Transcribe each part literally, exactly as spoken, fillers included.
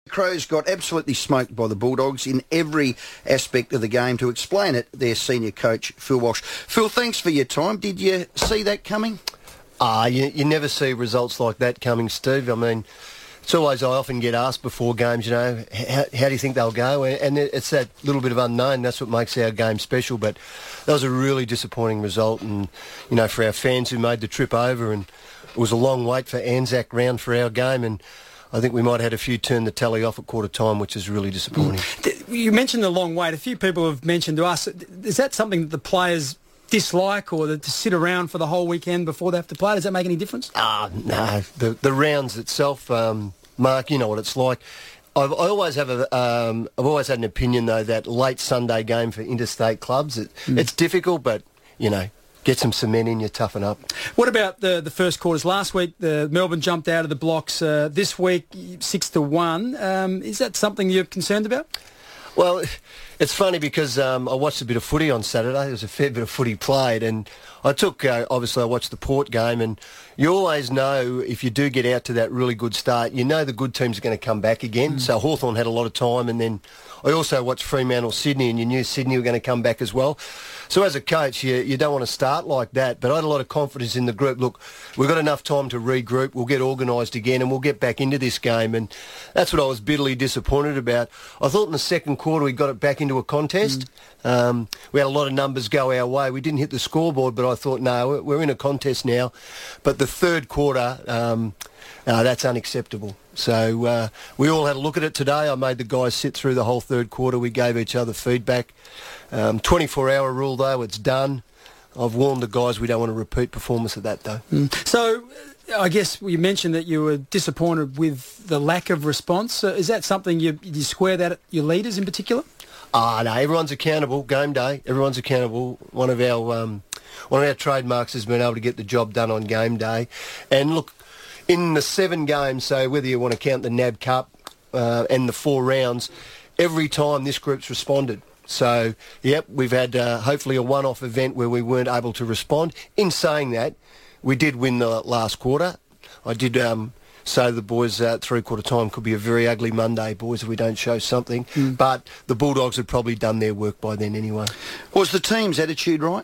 Crows got absolutely smoked by the Bulldogs in every aspect of the game. To explain it, their senior coach, Phil Walsh. Phil, thanks for your time. Did you see that coming? Ah, you, you never see results like that coming, Steve. I mean, it's always, I often get asked before games, you know, how, how do you think they'll go? And it's that little bit of unknown. That's what makes our game special. But that was a really disappointing result. And, you know, for our fans who made the trip over, and it was a long wait for Anzac round for our game. And I think we might have had a few turn the tally off at quarter time, which is really disappointing. You mentioned the long wait. A few people have mentioned to us, is that something that the players dislike, or to sit around for the whole weekend before they have to play? Does that make any difference? Ah, no. The, the rounds itself, um, Mark, you know what it's like. I've, I always have a, um, I've always had an opinion, though, that late Sunday game for interstate clubs, it, mm. it's difficult, but, you know, get some cement in, you toughen up. What about the the first quarters? Last week, the Melbourne jumped out of the blocks. Uh, this week, six to one. Um, is that something you're concerned about? Well, it's funny because um, I watched a bit of footy on Saturday. There was a fair bit of footy played, and I took, uh, obviously I watched the Port game, and you always know if you do get out to that really good start, you know the good teams are going to come back again. Mm. So Hawthorn had a lot of time, and then I also watched Fremantle Sydney, and you knew Sydney were going to come back as well. So as a coach, you, you don't want to start like that, but I had a lot of confidence in the group. Look, we've got enough time to regroup, we'll get organised again, and we'll get back into this game, and that's what I was bitterly disappointed about. I thought in the second quarter we got it back into a contest. Mm. Um, we had a lot of numbers go our way. We didn't hit the scoreboard, but I thought, no, we're in a contest now. But the third quarter, um, uh, that's unacceptable. So uh, we all had a look at it today. I made the guys sit through the whole third quarter. We gave each other feedback. Um, twenty-four hour rule, though, it's done. I've warned the guys we don't want a repeat performance of that, though. Mm. So I guess you mentioned that you were disappointed with the lack of response. Uh, is that something you, you square that at your leaders in particular? Ah, no, everyone's accountable. Game day, everyone's accountable. One of our um, one of our trademarks has been able to get the job done on game day. And look, in the seven games, so whether you want to count the N A B Cup uh, and the four rounds, every time this group's responded. So, yep, we've had uh, hopefully a one-off event where we weren't able to respond. In saying that, we did win the last quarter. I did um, say to the boys at uh, three-quarter time could be a very ugly Monday, boys, if we don't show something. Mm. But the Bulldogs had probably done their work by then anyway. Was the team's attitude right?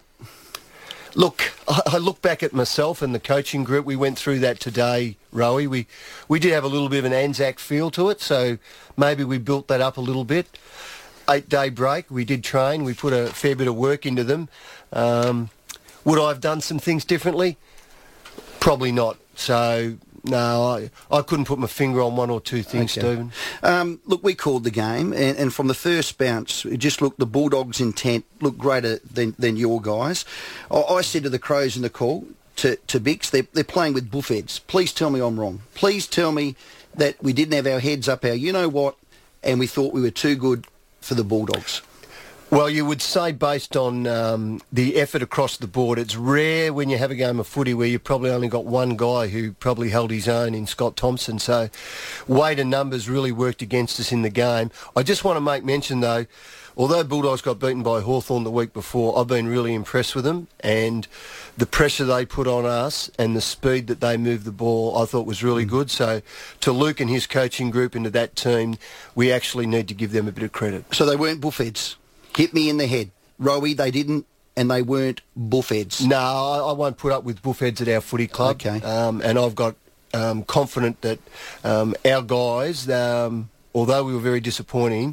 Look, I, I look back at myself and the coaching group. We went through that today, Rowie. We, we did have a little bit of an Anzac feel to it, so maybe we built that up a little bit. Eight-day break, we did train, we put a fair bit of work into them. Um, would I have done some things differently? Probably not. So, no, I, I couldn't put my finger on one or two things, okay. Stephen. Um, look, we called the game, and, and from the first bounce, it just looked, the Bulldogs' intent looked greater than, than your guys. I, I said to the Crows in the call, to, to Bix, they're, they're playing with buffheads. Please tell me I'm wrong. Please tell me that we didn't have our heads up our you-know-what, and we thought we were too good for the Bulldogs. Well, you would say based on um, the effort across the board, it's rare when you have a game of footy where you've probably only got one guy who probably held his own in Scott Thompson. So weight and numbers really worked against us in the game. I just want to make mention, though, although Bulldogs got beaten by Hawthorn the week before, I've been really impressed with them, and the pressure they put on us and the speed that they moved the ball I thought was really good. So to Luke and his coaching group and to that team, we actually need to give them a bit of credit. So they weren't buffheads? Hit me in the head. Rowie, they didn't, and they weren't buffheads? No, I, I won't put up with buffheads at our footy club. Okay. Um, and I've got um, confident that um, our guys, um, although we were very disappointing,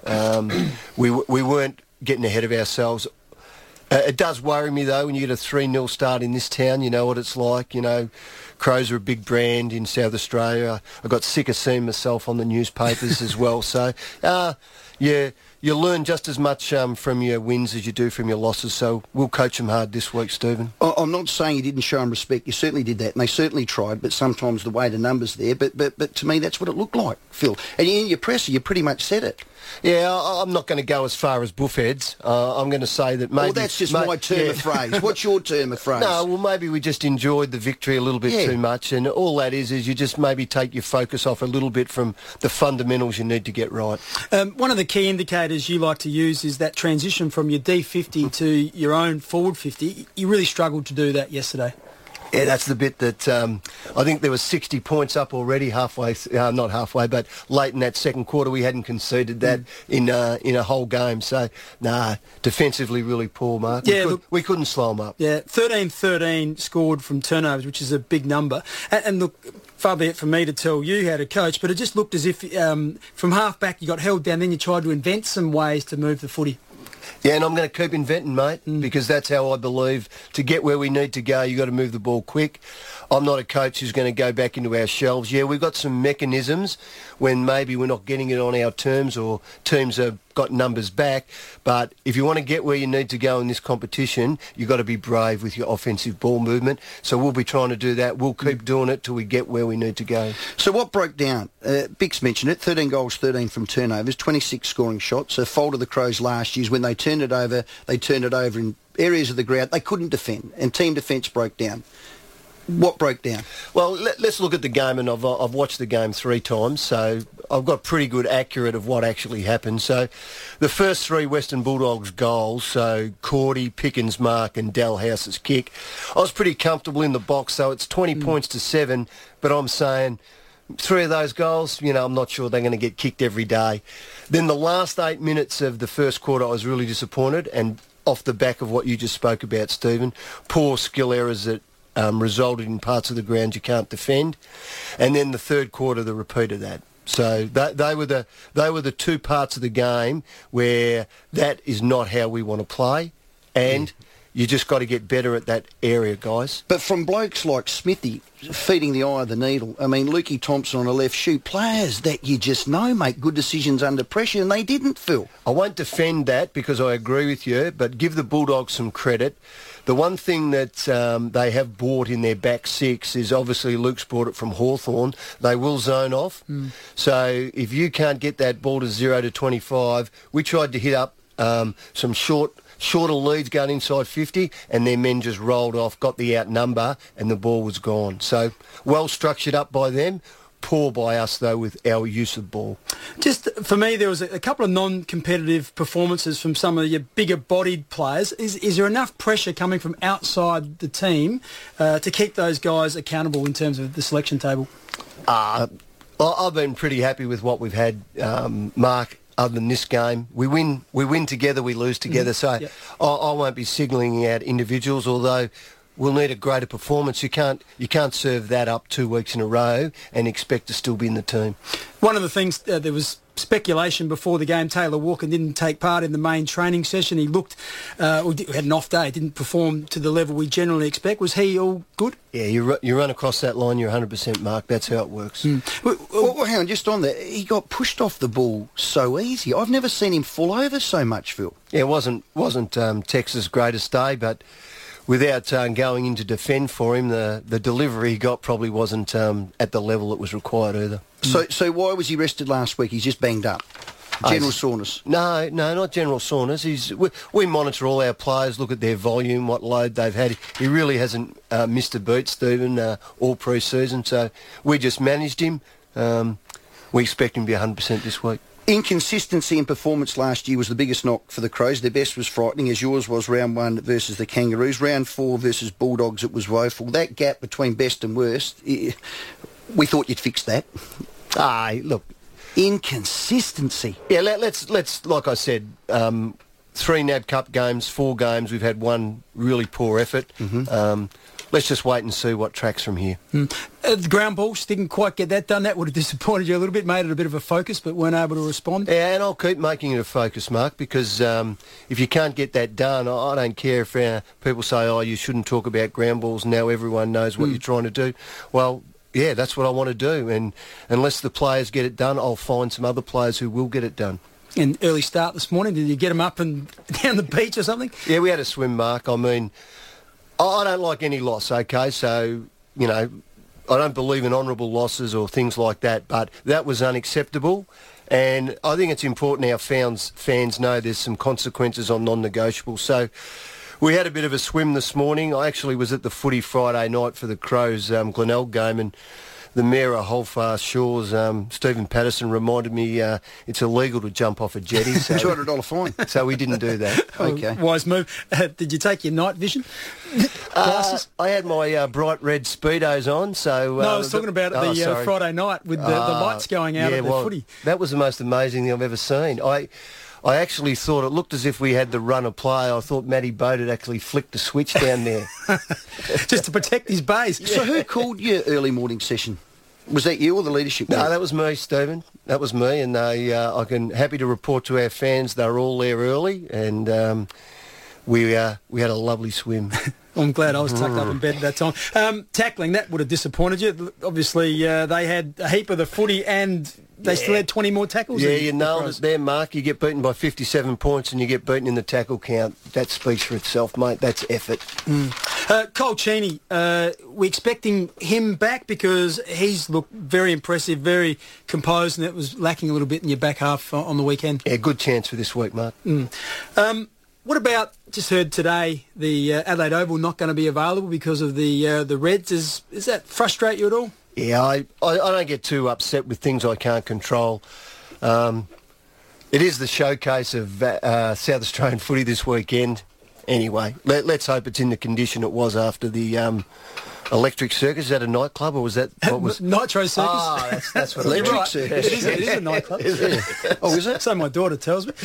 um, we we weren't getting ahead of ourselves. Uh, it does worry me, though, when you get a three nil start in this town. You know what it's like. You know, Crows are a big brand in South Australia. I got sick of seeing myself on the newspapers as well. So, uh, yeah, you learn just as much um, from your wins as you do from your losses. So we'll coach them hard this week, Stephen. I'm not saying you didn't show them respect. You certainly did that, and they certainly tried, but sometimes the weight of numbers there. But, but, but to me, that's what it looked like, Phil. And in your presser, you pretty much said it. Yeah, I'm not going to go as far as buffheads. Uh, I'm going to say that maybe... Well, that's just may, my term yeah. of phrase. What's your term of phrase? No, well, maybe we just enjoyed the victory a little bit yeah. too much, and all that is is you just maybe take your focus off a little bit from the fundamentals you need to get right. Um, one of the key indicators you like to use is that transition from your D fifty to your own forward fifty. You really struggled to do that yesterday. Yeah, that's the bit that um, I think there was sixty points up already halfway, uh, not halfway, but late in that second quarter we hadn't conceded that mm. in uh, in a whole game. So, nah, defensively really poor, Mark. Yeah, we, could, look, we couldn't slow them up. Yeah, thirteen thirteen scored from turnovers, which is a big number. And, and look, far be it for me to tell you how to coach, but it just looked as if um, from half back you got held down, then you tried to invent some ways to move the footy. Yeah, and I'm going to keep inventing, mate, mm. because that's how I believe to get where we need to go, you've got to move the ball quick. I'm not a coach who's going to go back into our shelves. Yeah, we've got some mechanisms when maybe we're not getting it on our terms or teams have got numbers back. But if you want to get where you need to go in this competition, you've got to be brave with your offensive ball movement. So we'll be trying to do that. We'll keep doing it till we get where we need to go. So what broke down? Uh, Bix mentioned it, thirteen goals, thirteen from turnovers, twenty-six scoring shots. A fault of the Crows last year's when they turned it over, they turned it over in areas of the ground they couldn't defend, and team defence broke down. What broke down? Well, let, let's look at the game, and I've, I've watched the game three times, so I've got pretty good accurate of what actually happened. So the first three Western Bulldogs goals, so Cordy, Pickens' mark and Dalhouse's kick, I was pretty comfortable in the box, so it's twenty mm. points to seven, but I'm saying three of those goals, you know, I'm not sure they're going to get kicked every day. Then the last eight minutes of the first quarter, I was really disappointed, and off the back of what you just spoke about, Stephen, poor skill errors that Um, resulted in parts of the ground you can't defend, and then the third quarter, the repeat of that. So that, they were the they were the two parts of the game where that is not how we want to play, and you just got to get better at that area, guys. But from blokes like Smithy feeding the eye of the needle, I mean, Lukey Thompson on the left shoe, players that you just know make good decisions under pressure, and they didn't, Phil. I won't defend that because I agree with you, but give the Bulldogs some credit. The one thing that um, they have bought in their back six is obviously Luke's brought it from Hawthorn. They will zone off. Mm. So if you can't get that ball to zero to twenty-five, we tried to hit up um, some short, shorter leads going inside fifty, and their men just rolled off, got the outnumber, and the ball was gone. So well structured up by them. Poor by us, though, with our use of ball. Just for me, there was a, a couple of non-competitive performances from some of your bigger-bodied players. Is, is there enough pressure coming from outside the team uh, to keep those guys accountable in terms of the selection table? Uh, I've been pretty happy with what we've had, um, Mark. Other than this game, we win. We win together. We lose together. Mm-hmm. So yep. I, I won't be signalling out individuals, although we'll need a greater performance. You can't you can't serve that up two weeks in a row and expect to still be in the team. One of the things, uh, there was speculation before the game, Taylor Walker didn't take part in the main training session. He looked, uh, we had an off day, didn't perform to the level we generally expect. Was he all good? Yeah, you, you run across that line, you're one hundred percent, Mark. That's how it works. Mm. Well, well, well, hang on, just on there, he got pushed off the ball so easy. I've never seen him fall over so much, Phil. Yeah, it wasn't, wasn't um, Texas' greatest day, but without um, going in to defend for him, the, the delivery he got probably wasn't um, at the level that was required either. So so why was he rested last week? He's just banged up. General soreness? No, no, not general soreness. He's, we, we monitor all our players, look at their volume, what load they've had. He really hasn't uh, missed a beat, Stephen, uh, all pre-season. So we just managed him. Um, we expect him to be one hundred percent this week. Inconsistency in performance last year was the biggest knock for the Crows. Their best was frightening, as yours was round one versus the Kangaroos. Round four versus Bulldogs, it was woeful. That gap between best and worst, we thought you'd fix that. Ah, look. Inconsistency. Yeah, let, let's, let's like I said, um, three N A B Cup games, four games, we've had one really poor effort. Mm-hmm. Um, let's just wait and see what tracks from here. Mm. Uh, the ground balls didn't quite get that done. That would have disappointed you a little bit, made it a bit of a focus, but weren't able to respond. Yeah, and I'll keep making it a focus, Mark, because um, if you can't get that done, I, I don't care if uh, people say, oh, you shouldn't talk about ground balls. Now everyone knows what mm. you're trying to do. Well, yeah, that's what I want to do, and unless the players get it done, I'll find some other players who will get it done. An early start this morning, did you get them up and down the beach or something? Yeah, we had a swim, Mark. I mean, I don't like any loss, okay? So, you know, I don't believe in honourable losses or things like that, but that was unacceptable. And I think it's important our fans, fans know there's some consequences on non-negotiables. So we had a bit of a swim this morning. I actually was at the footy Friday night for the Crows um, Glenelg game, and the Mayor of Holdfast Shores, um, Stephen Patterson, reminded me uh, it's illegal to jump off a jetty. So, two hundred dollars fine. So we didn't do that. Okay. Oh, wise move. Uh, did you take your night vision Uh, glasses? I had my uh, bright red Speedos on, so... Uh, no, I was talking about oh, the uh, sorry. Friday night with the, the Ah, lights going out yeah, of the well, footy. That was the most amazing thing I've ever seen. I I actually thought it looked as if we had the run of play. I thought Matty Boat had actually flicked the switch down there. Just to protect his base. So who called your early morning session? Was that you or the leadership? No, group? that was me, Stephen. That was me, and they, uh, I can happy to report to our fans they were all there early, and um, we uh, we had a lovely swim. I'm glad I was tucked up in bed at that time. Um, tackling, that would have disappointed you. Obviously, uh, they had a heap of the footy and they Yeah. still had twenty more tackles. Yeah, in you the nailed Crows. it there, Mark. You get beaten by fifty-seven points and you get beaten in the tackle count. That speaks for itself, mate. That's effort. Uh, Cole Cheney, uh, we expecting him back because he's looked very impressive, very composed, and it was lacking a little bit in your back half uh, on the weekend. Yeah, good chance for this week, Mark. Um, what about, just heard today, the uh, Adelaide Oval not going to be available because of the uh, the Reds. Is, does that frustrate you at all? Yeah, I, I, I don't get too upset with things I can't control. Um, it is the showcase of uh, South Australian footy this weekend. Anyway, let, let's hope it's in the condition it was after the um, Electric Circus. Is that a nightclub or was that what was? Nitro Circus. Ah, that's, that's what it Electric Right. Circus. It is, it is a nightclub. Oh, is it? So my daughter tells me.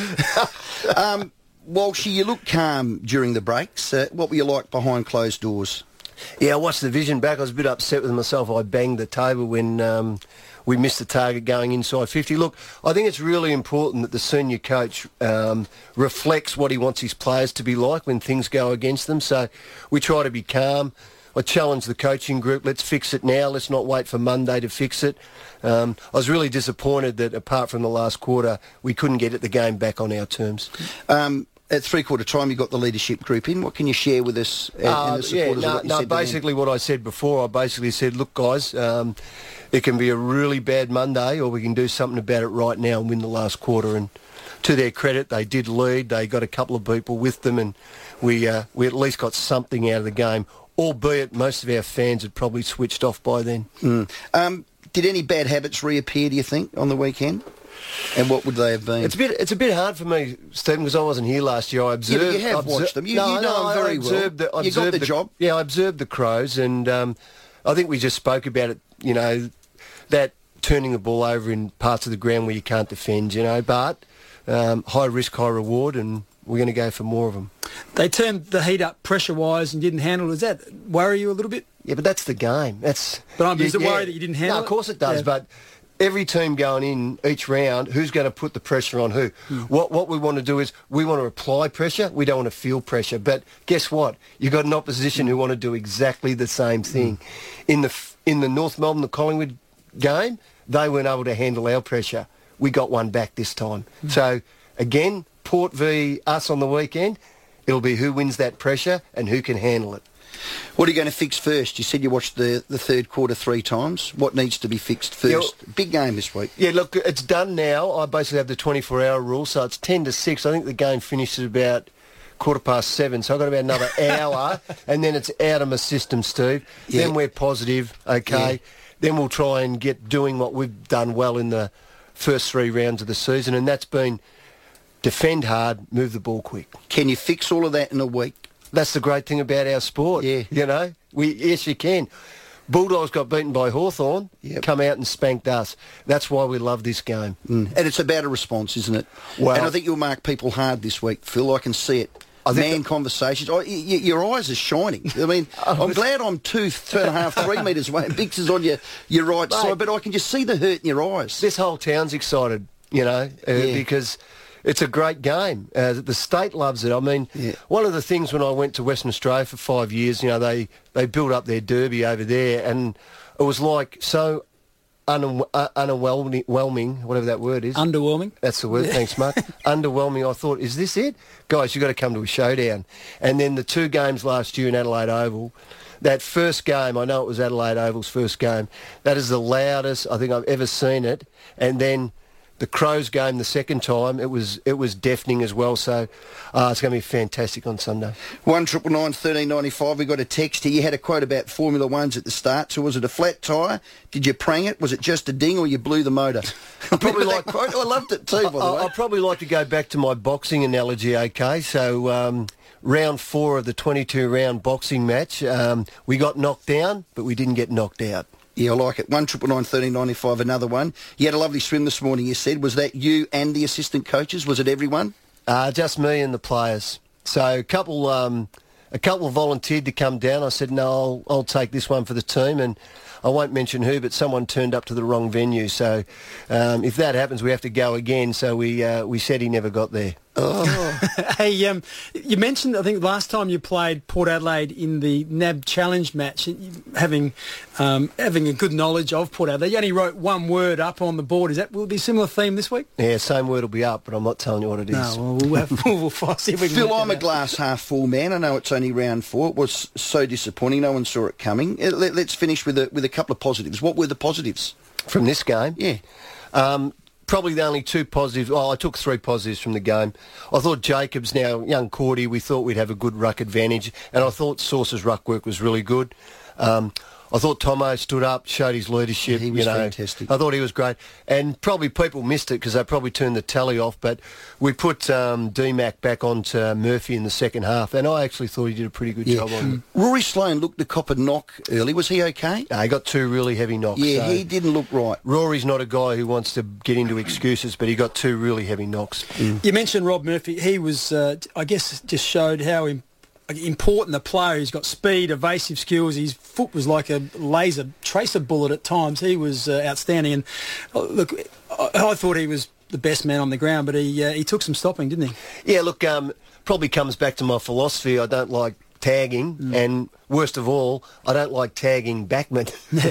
Um, Walshy, you look calm during the breaks. Uh, what were you like behind closed doors? Yeah, I watched the vision back. I was a bit upset with myself. I banged the table when um, we missed the target going inside fifty. Look, I think it's really important that the senior coach um, reflects what he wants his players to be like when things go against them. So we try to be calm. I challenge the coaching group, let's fix it now. Let's not wait for Monday to fix it. Um, I was really disappointed that apart from the last quarter, we couldn't get the game back on our terms. Um, at three-quarter time, you got the leadership group in. What can you share with us and, Uh, and the yeah, supporters no, of what you no said to them? basically what I said before, I basically said, look, guys, um, it can be a really bad Monday or we can do something about it right now and win the last quarter. And to their credit, they did lead. They got a couple of people with them and we uh, we at least got something out of the game, albeit most of our fans had probably switched off by then. Mm. Um, did any bad habits reappear, do you think, on the weekend? And what would they have been? It's a bit it's a bit hard for me, Stephen, because I wasn't here last year. I Yeah, observed. but you have I obser- watched them. You, no, you know no, them I very observed well. The, I you got observed the, job. Yeah, I observed the Crows, and um, I think we just spoke about it. You know, that turning the ball over in parts of the ground where you can't defend. You know, but um, high risk, high reward, and we're going to go for more of them. They turned the heat up pressure-wise and didn't handle it. Does that worry you a little bit? Yeah, but that's the game. That's. But I'm- does it yeah. worry that you didn't handle No, it? of course it does, Yeah. but. Every team going in each round, who's going to put the pressure on who? Mm. What what we want to do is we want to apply pressure. We don't want to feel pressure. But guess what? You've got an opposition who want to do exactly the same thing. Mm. In the f- in the North Melbourne, the Collingwood game, they weren't able to handle our pressure. We got one back this time. Mm. So again, Port v us on the weekend. It'll be who wins that pressure and who can handle it. What are you going to fix first? You said you watched the, the third quarter three times. What needs to be fixed first? Yeah, Big game this week. Yeah, look, it's done now. I basically have the twenty-four hour rule, so it's ten to six. I think the game finished at about quarter past seven, so I've got about another hour, and then it's out of my system, Steve. Yeah. Then we're positive, okay? Yeah. Then we'll try and get doing what we've done well in the first three rounds of the season, and that's been defend hard, move the ball quick. Can you fix all of that in a week? That's the great thing about our sport. Yeah. You know, we yes, you can. Bulldogs got beaten by Hawthorn, Yep. come out and spanked us. That's why we love this game. Mm. And it's about a response, isn't it? Well- and I think you'll mark people hard this week, Phil. I can see it. I think Man that- conversations. Oh, y- y- your eyes are shining. I mean, I'm glad I'm two, two and a half, three metres away. Bix is on your, your right Mate. side, but I can just see the hurt in your eyes. This whole town's excited, you know, uh, Yeah. because it's a great game. Uh, the state loves it. I mean, Yeah. one of the things when I went to Western Australia for five years, you know, they, they built up their derby over there, and it was like so un- uh, underwhelming, whelming, whatever that word is. Underwhelming. That's the word, thanks, Mark. Underwhelming. I thought, is this it? Guys, you've got to come to a showdown. And then the two games last year in Adelaide Oval, that first game, I know it was Adelaide Oval's first game, that is the loudest I think I've ever seen it. And then the Crows game the second time, it was it was deafening as well. So uh, it's going to be fantastic on Sunday. One triple nine thirteen ninety five. We got a text here. You had a quote about Formula Ones at the start. So was it a flat tyre? Did you prang it? Was it just a ding, or you blew the motor? I probably like quote. I loved it too. By the I, way, I'd probably like to go back to my boxing analogy. Okay, so um, round four of the twenty-two round boxing match, um, we got knocked down, but we didn't get knocked out. Yeah, I like it. One triple nine thirteen ninety five. Another one. You had a lovely swim this morning. You said, was that you and the assistant coaches? Was it everyone? Uh, just me and the players. So a couple, um, a couple volunteered to come down. I said, no, I'll, I'll take this one for the team, and I won't mention who, but someone turned up to the wrong venue. So um, if that happens, we have to go again. So we uh, we said he never got there. Oh. Hey, um, you mentioned, I think, last time you played Port Adelaide in the N A B Challenge match, having um, having a good knowledge of Port Adelaide. You only wrote one word up on the board. Is that will it be a similar theme this week? Yeah, same word will be up, but I'm not telling you what it is. No, well, we'll, have, we'll, we'll see if we can Phil, work I'm it a out. glass half full man. I know it's only round four. It was so disappointing. No one saw it coming. Uh, Let, let's finish with a, with a couple of positives. What were the positives? From this game? Yeah. Um, probably the only two positives. Well, I took three positives from the game. I thought Jacobs, now young Cordy, we thought we'd have a good ruck advantage, and I thought Sauce's ruck work was really good. Um, I thought Tomo stood up, showed his leadership. Yeah, he was you know. fantastic. I thought he was great. And probably people missed it because they probably turned the tally off, but we put um, D Mac back onto Murphy in the second half, and I actually thought he did a pretty good Yeah. job on it. Rory Sloane looked the cop a knock early. Was he okay? Uh, he got two really heavy knocks. Yeah, so he didn't look right. Rory's not a guy who wants to get into excuses, but he got two really heavy knocks. You mentioned Rob Murphy. He was, uh, I guess, just showed how im- important a player. He's got speed, evasive skills. His foot was like a laser tracer bullet at times. He was uh, outstanding. And uh, look, I, I thought he was the best man on the ground, but he uh, he took some stopping, didn't he? Yeah, look, um, probably comes back to my philosophy. I don't like tagging, mm. and worst of all, I don't like tagging backmen.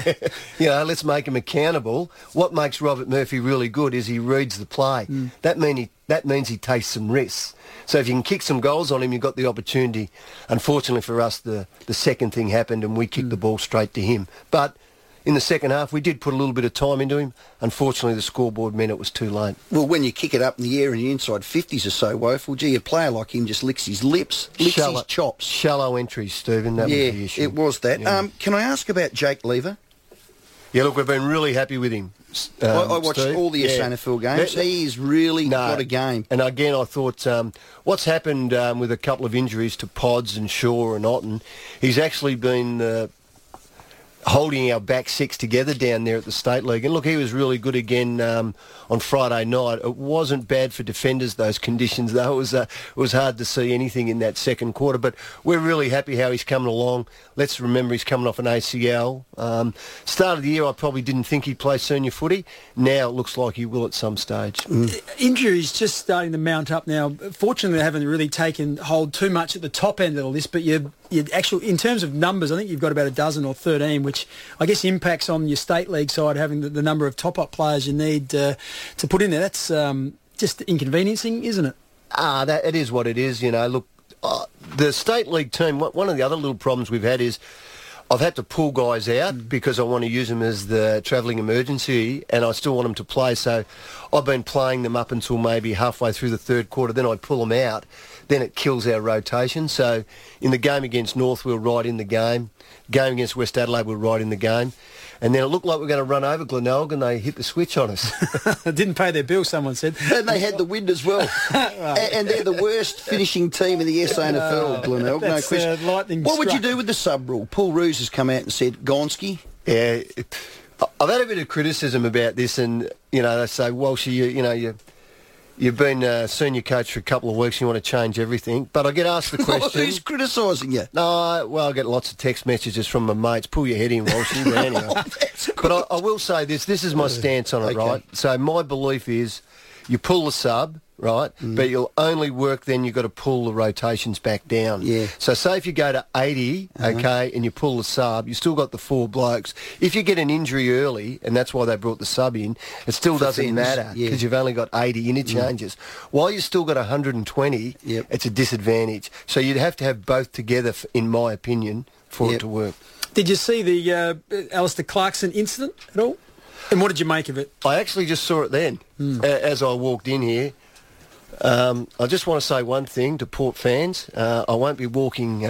You know, let's make him accountable. What makes Robert Murphy really good is he reads the play. Mm. That mean he that means he takes some risks. So if you can kick some goals on him, you've got the opportunity. Unfortunately for us, the, the second thing happened and we kicked mm. the ball straight to him. But in the second half, we did put a little bit of time into him. Unfortunately, the scoreboard meant it was too late. Well, when you kick it up in the air and your inside fifties are so woeful, gee, a player like him just licks his lips, licks shallow, his chops. Shallow entries, Stephen, that yeah, was the issue. it was that. Yeah. Um, can I ask about Jake Lever? Yeah, look, we've been really happy with him. Um, I, I watched Steve. all the yeah. S A N F L games. That, He's really no, got a game. And again, I thought um, what's happened um, with a couple of injuries to Pods and Shaw and Otten, he's actually been uh, holding our back six together down there at the State League. And look, he was really good again um, on Friday night. It wasn't bad for defenders, those conditions, though. It was, uh, it was hard to see anything in that second quarter. But we're really happy how he's coming along. Let's remember he's coming off an A C L. Um, start of the year, I probably didn't think he'd play senior footy. Now it looks like he will at some stage. Mm. Injuries just starting to mount up now. Fortunately, they haven't really taken hold too much at the top end of the list, but you you actual in terms of numbers, I think you've got about a dozen or thirteen, which I guess impacts on your state league side, having the, the number of top-up players you need uh, to put in there. That's um, just inconveniencing, isn't it? Ah, that it is what it is. You know, look, uh, the state league team. One of the other little problems we've had is I've had to pull guys out mm. because I want to use them as the travelling emergency, and I still want them to play. So I've been playing them up until maybe halfway through the third quarter. Then I pull them out. Then it kills our rotation. So in the game against North, we were right in the game. Game against West Adelaide, we were right in the game. And then it looked like we were going to run over Glenelg, and they hit the switch on us. Didn't pay their bill, someone said. And they had the wind as well. Right. And they're the worst finishing team in the S A N F L, Glenelg, no question. Uh, lightning what struck. would you do with the sub rule? Paul Roos has come out and said, Gonski. Yeah, it, I've had a bit of criticism about this, and, you know, they say, Walsh, you, you know, you... You've been a senior coach for a couple of weeks, you want to change everything. But I get asked the question... Who's criticising you? No, well, I get lots of text messages from my mates. Pull your head in, Walshy. But anyway. Oh, but I, I will say this. This is my stance on it, okay. right? So my belief is you pull the sub, right? Mm. But you'll only work then you've got to pull the rotations back down. Yeah. So say if you go to eighty, uh-huh. okay, and you pull the sub, you still got the four blokes. If you get an injury early, and that's why they brought the sub in, it still For doesn't things, matter because yeah. you've only got eighty interchanges. Mm. While you've still got one hundred twenty, yep. it's a disadvantage. So you'd have to have both together, in my opinion, for yep. it to work. Did you see the uh, Alistair Clarkson incident at all? And what did you make of it? I actually just saw it then, Mm. a- as I walked in here. Um, I just want to say one thing to Port fans. Uh, I won't be walking